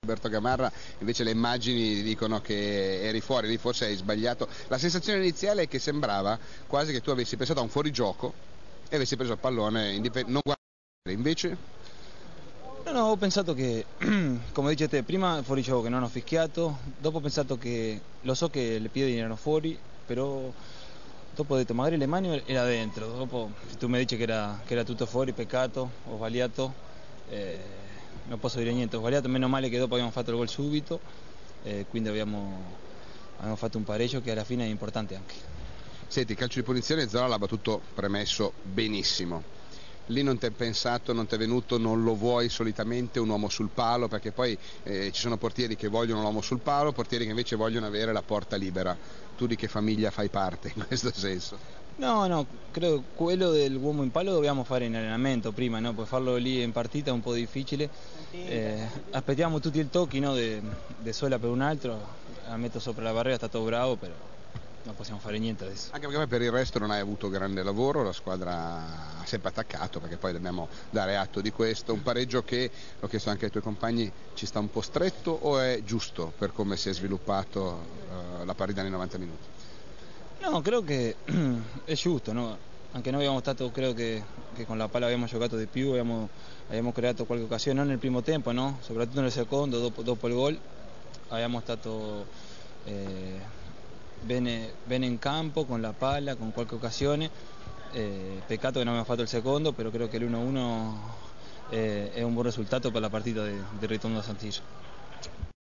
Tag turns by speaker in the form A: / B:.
A: Roberto Gamarra, invece le immagini dicono che eri fuori, lì forse hai sbagliato. La sensazione iniziale è che sembrava quasi che tu avessi pensato a un fuorigioco e avessi preso il pallone non guardare, invece...
B: No, ho pensato che, come dici te, prima fuori gioco che non ho fischiato, dopo ho pensato che, lo so che le piedi erano fuori, però dopo ho detto magari le mani era dentro, dopo se tu mi dici che era tutto fuori, peccato, ho sbagliato, non posso dire niente, ho sbagliato, meno male che dopo abbiamo fatto il gol subito, quindi abbiamo fatto un pareggio che alla fine è importante anche.
A: Senti, calcio di punizione Zola l'ha battuto premesso benissimo. Lì non ti è pensato, non ti è venuto, non lo vuoi solitamente un uomo sul palo, perché poi ci sono portieri che vogliono l'uomo sul palo, portieri che invece vogliono avere la porta libera. Tu di che famiglia fai parte in questo senso?
B: No, credo quello dell'uomo in palo dobbiamo fare in allenamento prima, no? Poi farlo lì in partita è un po' difficile. Aspettiamo tutti il tocchi, no? De Sola per un altro, la metto sopra la barriera, è stato bravo, però non possiamo fare niente adesso.
A: Anche perché per il resto non hai avuto grande lavoro, la squadra ha sempre attaccato, perché poi dobbiamo dare atto di questo. Un pareggio che, l'ho chiesto anche ai tuoi compagni, ci sta un po' stretto o è giusto per come si è sviluppato la partita nei 90 minuti?
B: No, creo che è giusto, no? Anche noi abbiamo stato, credo che con la palla abbiamo giocato di più, abbiamo creato qualche occasione, non nel primo tempo, no? Soprattutto nel secondo, dopo il gol, abbiamo stato bene in campo, con la palla, con qualche occasione. Peccato che non abbiamo fatto il secondo, però creo che l'1-1 è un buon risultato per la partita del ritorno a San Siro.